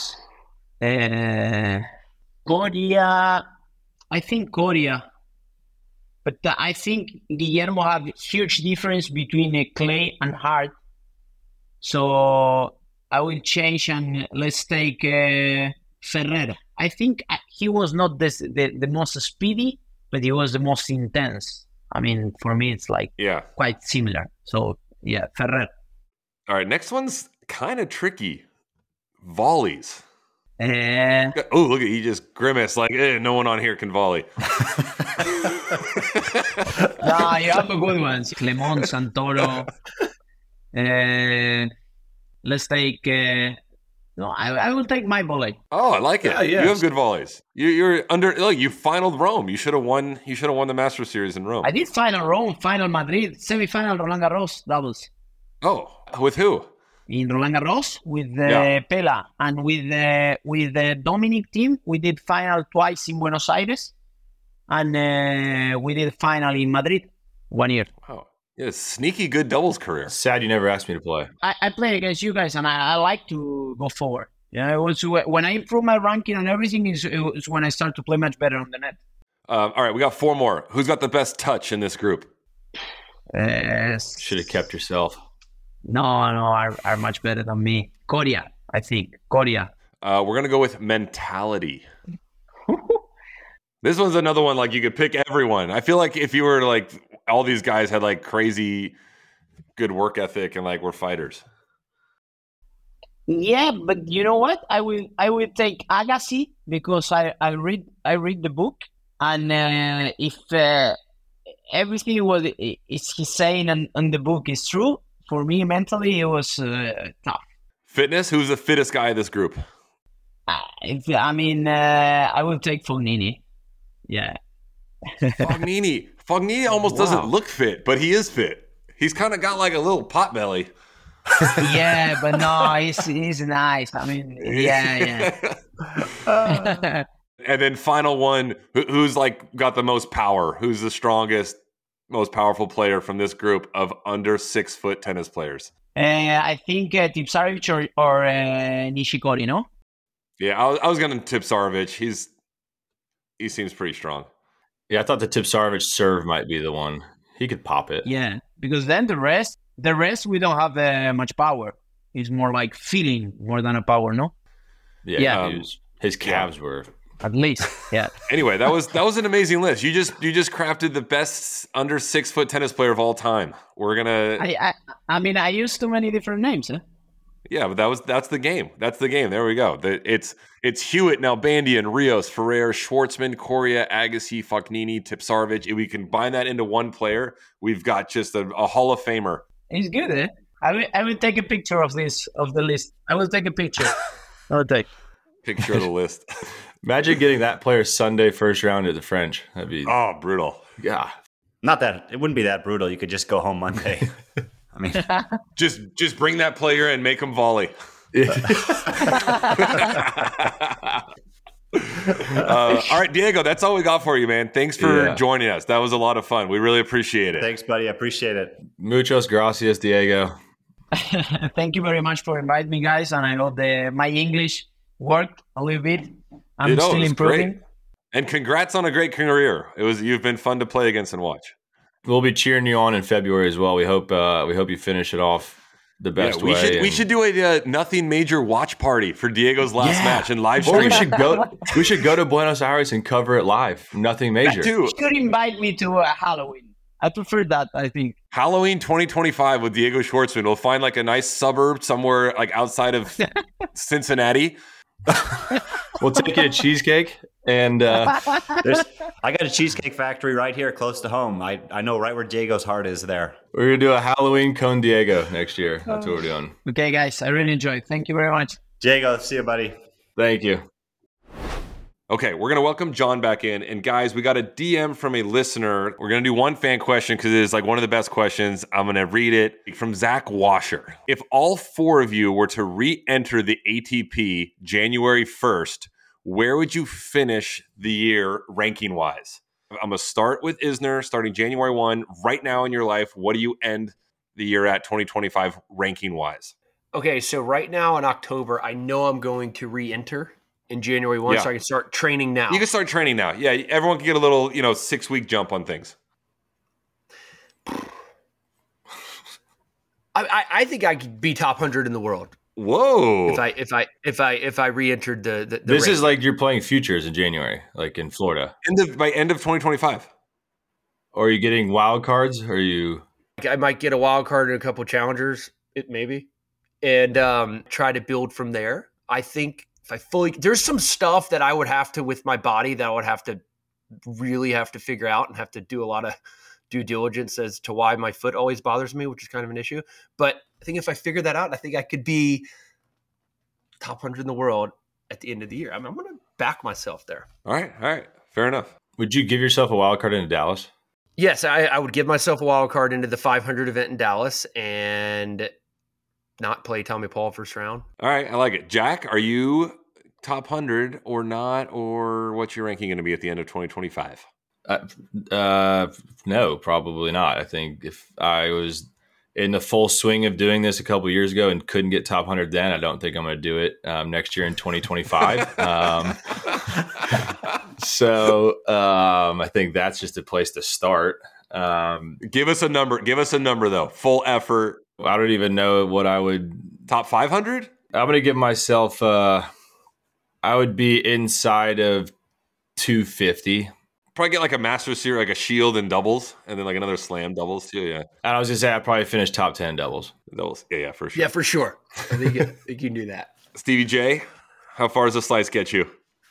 Uh, Coria, I think Coria, but uh, I think Guillermo have huge difference between uh, clay and hard. So I will change and let's take uh, Ferrer. I think uh, he was not this, the the most speedy, but he was the most intense. I mean, for me, it's like Yeah. quite similar. So yeah, Ferrer. All right, next one's kind of tricky. Volleys. Uh, Oh, look at he just grimaced like, eh, no one on here can volley. no, you have the good ones. Clement, Santoro. Uh, let's take. Uh, no, I, I will take my volley. Oh, I like it. Yeah, yeah. You have good volleys. You, you're under. Look, you finaled Rome. You should have won. You should have won the Masters Series in Rome. I did final Rome, final Madrid, semi-final Roland Garros doubles. Oh, with who? In Roland Garros with uh, Yeah. Pela and with uh, with the Dominic team, we did final twice in Buenos Aires, and uh, we did final in Madrid one year. Wow. Yeah, sneaky good doubles career. Sad you never asked me to play. I, I play against you guys, and I, I like to go forward. Yeah, it was when I improve my ranking and everything is, is when I start to play much better on the net. Um, all right, we got four more. Who's got the best touch in this group? Uh, Should have kept yourself. No, no, are, are much better than me. Coria, I think. Coria. Uh, we're gonna go with mentality. This one's another one like you could pick everyone. I feel like if you were like all these guys had like crazy good work ethic and like were fighters. Yeah, but you know what? I will I will take Agassi because I, I read I read the book, and uh, if uh, everything was is he's saying in, in the book is true, for me mentally it was uh, tough. Fitness. Who's the fittest guy of this group? Uh, if, I mean, uh, I will take Fognini. Yeah. Fognini. Fognini almost Wow. doesn't look fit, but he is fit. He's kind of got like a little pot belly. Yeah, but no, he's he's nice. I mean, yeah, yeah. And then final one, who, who's like got the most power? Who's the strongest, most powerful player from this group of under six foot tennis players? uh, I think uh, Tipsarevic or, or uh, Nishikori, no? Yeah, I was, I was going to tip Sarovic. He's he seems pretty strong. Yeah, I thought the Tipsarevic serve might be the one. He could pop it. Yeah, because then the rest, the rest we don't have uh, much power. It's more like feeling more than a power, no? Yeah, Yeah. he was- his calves were. At least, yeah. Anyway, that was that was an amazing list. You just you just crafted the best under six foot tennis player of all time. We're gonna I, I I mean, I use too many different names. Huh? Yeah, but that was that's the game. That's the game. There we go. The, it's it's Hewitt, Nalbandian, Rios, Ferrer, Schwartzman, Coria, Agassi, Fognini, Tipsarevic. If we combine that into one player, we've got just a, a Hall of Famer. He's good, eh? I will, I will take a picture of this, of the list. I will take a picture. I'll take. Picture of the list. Imagine getting that player Sunday first round at the French. That'd be Oh, brutal. yeah. Not that it wouldn't be that brutal. You could just go home Monday. I mean, Just just bring that player and make him volley. uh, all right, Diego, that's all we got for you, man. Thanks for Yeah. joining us. That was a lot of fun. We really appreciate it. thanks, buddy. I appreciate it. Muchos gracias, Diego. Thank you very much for inviting me, guys. And I know the my English worked a little bit. I'm You know, it still was improving. great. And congrats on a great career. It was you've been fun to play against and watch. We'll be cheering you on in February as well. We hope uh, we hope you finish it off the best Yeah, we way. should we and- should do a uh, nothing major watch party for Diego's last Yeah. match and live Or stream. we should go. We should go to Buenos Aires and cover it live. Nothing major. That too. You should invite me to uh, Halloween. I prefer that, I think. Halloween twenty twenty-five with Diego Schwartzman. We'll find like a nice suburb somewhere like outside of Cincinnati. We'll take you to cheesecake and uh, There's, I got a cheesecake factory right here close to home. I, I know right where Diego's heart is there. we're gonna do a Halloween Con Diego next year. That's what we're doing. Okay, guys, I really enjoyed. Thank you very much. Diego, see you, buddy. Thank you. Okay, we're going to welcome John back in. And guys, we got a D M from a listener. We're going to do one fan question because it is like one of the best questions. I'm going to read it from Zach Washer. If all four of you were to re-enter the A T P January first, where would you finish the year ranking-wise? I'm going to start with Isner, starting January first. Right now in your life, what do you end the year at twenty twenty-five ranking-wise? Okay, so right now in October, I know I'm going to re-enter in January first, Yeah. so I can start training now. You can start training now. Yeah, everyone can get a little, you know, six-week jump on things. I, I, I think I could be top one hundred in the world Whoa. if I if I if I if I re-entered the. the, the This race. is like you're playing futures in January, like in Florida. End of, by end of twenty twenty-five. Or are you getting wild cards? Or are you? I might get a wild card and a couple challengers, it maybe, and um, try to build from there. I think if I fully, there's some stuff that I would have to with my body that I would have to really have to figure out and have to do a lot of due diligence as to why my foot always bothers me, which is kind of an issue. But I think if I figure that out, I think I could be top one hundred in the world at the end of the year. I'm, I'm going to back myself there. All right. All right. Fair enough. Would you give yourself a wild card into Dallas? Yes, I, I would give myself a wild card into the five hundred event in Dallas and not play Tommy Paul first round. All right. I like it. Jack, are you top one hundred or not? Or what's your ranking going to be at the end of twenty twenty-five? Uh, uh, no, probably not. I think if I was in the full swing of doing this a couple years ago and couldn't get top one hundred then, I don't think I'm going to do it um, next year in twenty twenty-five. um, so um, I think that's just a place to start. Um, Give us a number. Give us a number, though. Full effort. I don't even know what I would. Top five hundred? I'm going to give myself. Uh, I would be inside of two fifty. Probably get like a Master Series, like a shield and doubles, and then like another slam doubles, too. Yeah. And I was going to say I'd probably finish top ten doubles. Doubles. Yeah, yeah, for sure. Yeah, for sure. I think you, I think you can do that. Stevie J, how far does the slice get you?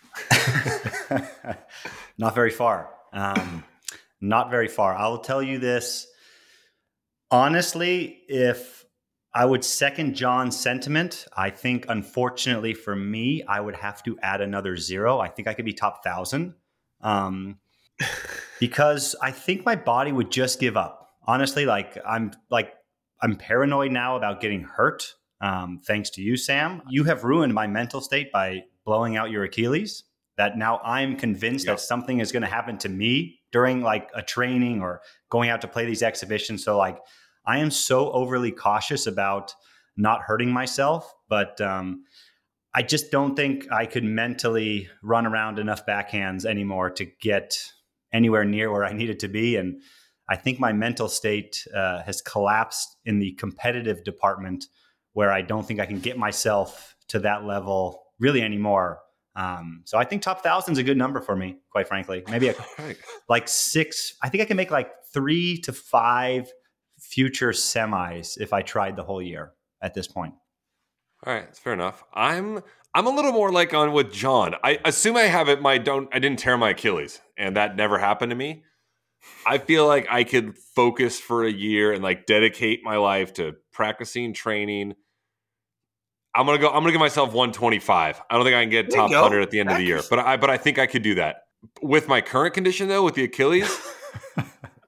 Not very far. Um, not very far. I will tell you this. Honestly, if I would second John's sentiment, I think unfortunately for me, I would have to add another zero. I think I could be top thousand. Um, because I think my body would just give up. Honestly, like I'm like I'm paranoid now about getting hurt. Um, thanks to you, Sam. You have ruined my mental state by blowing out your Achilles. That now I'm convinced Yep. that something is going to happen to me during like a training or going out to play these exhibitions. So like I am so overly cautious about not hurting myself, but um, I just don't think I could mentally run around enough backhands anymore to get anywhere near where I needed to be. And I think my mental state uh, has collapsed in the competitive department where I don't think I can get myself to that level really anymore. Um, so I think top thousand is a good number for me, quite frankly. Maybe a, Right. like six. I think I can make like three to five future semis if I tried the whole year at this point. All right, it's fair enough. I'm I'm a little more like on with John. I assume I have it. My don't. I didn't tear my Achilles, and that never happened to me. I feel like I could focus for a year and like dedicate my life to practicing, training. I'm gonna go. I'm gonna give myself one twenty-five. I don't think I can get top one hundred at the end of the year, but I but I think I could do that with my current condition though. With the Achilles, uh,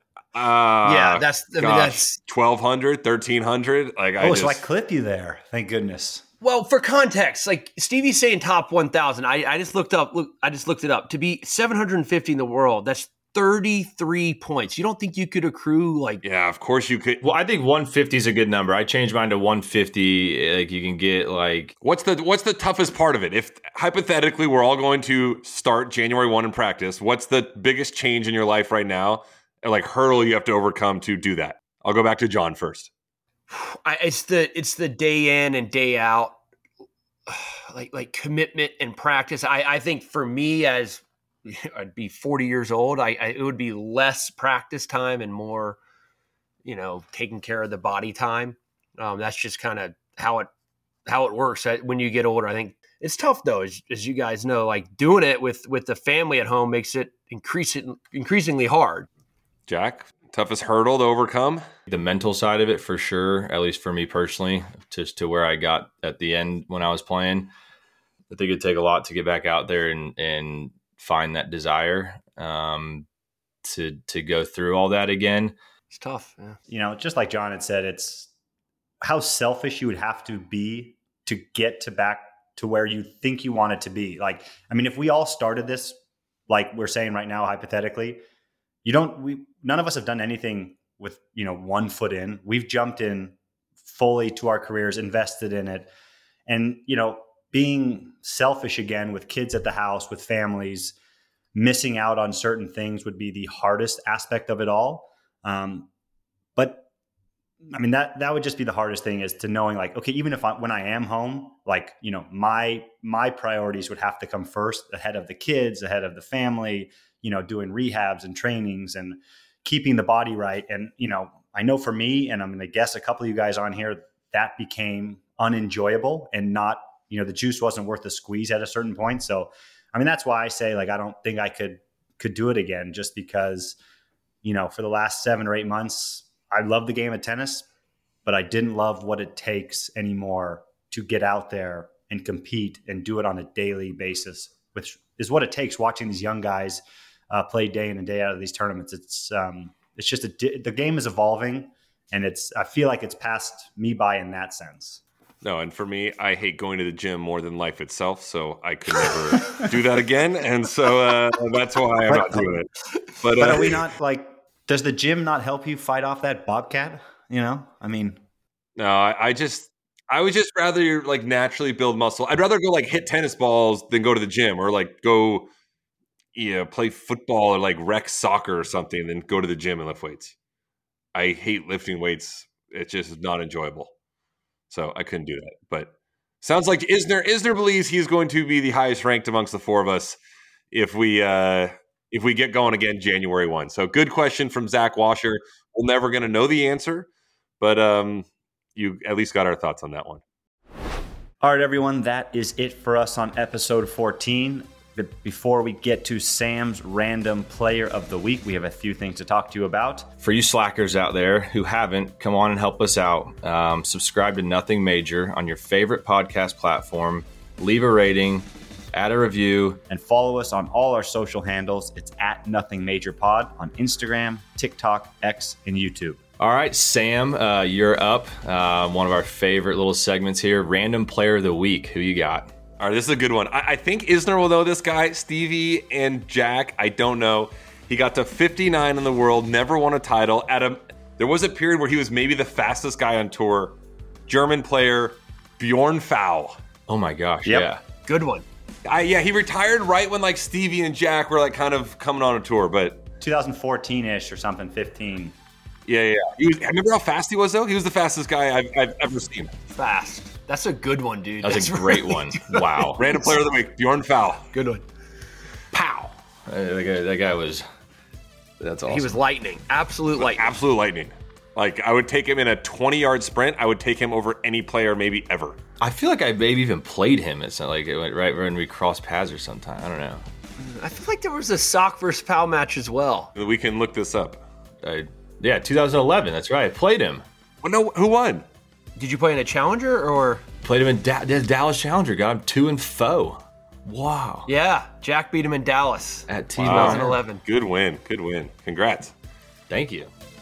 yeah, that's I mean, gosh, that's twelve hundred, thirteen hundred. Like I Oh, just, so I clipped you there. Thank goodness. well for context. Like Stevie's saying, top one thousand. I I just looked up. Look, I just looked it up to be seven hundred fifty in the world. That's thirty-three points. You don't think you could accrue like? yeah, of course you could. Well, I think one fifty is a good number. I changed mine to one fifty. Like you can get like What's the what's the toughest part of it? If hypothetically we're all going to start January first in practice, what's the biggest change in your life right now? Or like hurdle you have to overcome to do that? I'll go back to John first. I, it's the it's the day in and day out, like like commitment and practice. I I think for me as I'd be forty years old, I, I it would be less practice time and more, you know, taking care of the body time. Um, that's just kind of how it how it works when you get older. I think it's tough though, as, as you guys know. Like doing it with with the family at home makes it increasing increasingly hard. Jack, toughest hurdle to overcome? the mental side of it for sure, at least for me personally, just to where I got at the end when I was playing. I think it'd take a lot to get back out there and, and find that desire um, to to go through all that again. It's tough. Yeah. You know, just like John had said, it's how selfish you would have to be to get to back to where you think you want it to be. Like, I mean, if we all started this, like we're saying right now, hypothetically, you don't, we, none of us have done anything with, you know, one foot in. We've jumped in fully to our careers, invested in it. And, you know, being selfish again with kids at the house, with families, missing out on certain things would be the hardest aspect of it all. Um, but I mean, that, that would just be the hardest thing, is to knowing like, okay, even if I, when I am home, like, you know, my, my priorities would have to come first, ahead of the kids, ahead of the family, you know, doing rehabs and trainings and keeping the body right. And, you know, I know for me, and I'm going to guess a couple of you guys on here, that became unenjoyable and not, you know, the juice wasn't worth the squeeze at a certain point. So, I mean, that's why I say, like, I don't think I could, could do it again, just because, you know, for the last seven or eight months, I love the game of tennis, but I didn't love what it takes anymore to get out there and compete and do it on a daily basis, which is what it takes watching these young guys uh, play day in and day out of these tournaments. It's, um, it's just, a, the game is evolving, and it's, I feel like it's passed me by in that sense. No, and for me, I hate going to the gym more than life itself, so I could never do that again. And so uh, that's why I'm not doing it. But, But uh, are we not like, does the gym not help you fight off that bobcat? You know, I mean, no, I, I just, I would just rather like naturally build muscle. I'd rather go like hit tennis balls than go to the gym, or like go, you know, play football or like rec soccer or something than go to the gym and lift weights. I hate lifting weights. It's just not enjoyable. So I couldn't do that. But sounds like Isner, Isner believes he's going to be the highest ranked amongst the four of us if we, uh, if we get going again January first. So good question from Zach Washer. We're never going to know the answer, but um, you at least got our thoughts on that one. all right, everyone, that is it for us on episode fourteen. But before we get to Sam's random player of the week, we have a few things to talk to you about. For you slackers out there who haven't, come on and help us out. Um, subscribe to Nothing Major on your favorite podcast platform. Leave a rating, add a review, And follow us on all our social handles. It's at Nothing Major Pod on Instagram, TikTok, X, and YouTube. All right, Sam, uh, you're up. Uh, one of our favorite little segments here, Random Player of the Week. Who you got? All right, this is a good one. I, I think Isner will know this guy. Stevie and Jack, I don't know. He got to fifty-nine in the world, never won a title. At a, there was a period where he was maybe the fastest guy on tour. German player, Bjorn Fow. Oh my gosh, Yep. yeah. Good one. I, yeah, he retired right when like Stevie and Jack were like kind of coming on a tour, but twenty fourteen-ish or something, fifteen. yeah, yeah. He was, remember how fast he was though? He was the fastest guy I've, I've ever seen. Fast. That's a good one, dude. That was That's a great really one. good. Wow. Random player of the week, Bjorn Fow. Good one. Pow. Uh, that, guy, that guy was, that's awesome. He was lightning. Absolute lightning. Absolute lightning. Like, I would take him in a twenty-yard sprint. I would take him over any player maybe ever. I feel like I maybe even played him. It's not like it went right when we crossed paths or sometime. I don't know. I feel like there was a Sock versus Powell match as well. We can look this up. I, yeah, two thousand eleven. That's right. I played him. Well, no, who won? Did you play in a Challenger or? Played him in da- Dallas Challenger. Got him two and foe. Wow. Yeah, Jack beat him in Dallas. At T twenty eleven. Good win. Good win. Congrats. Thank you.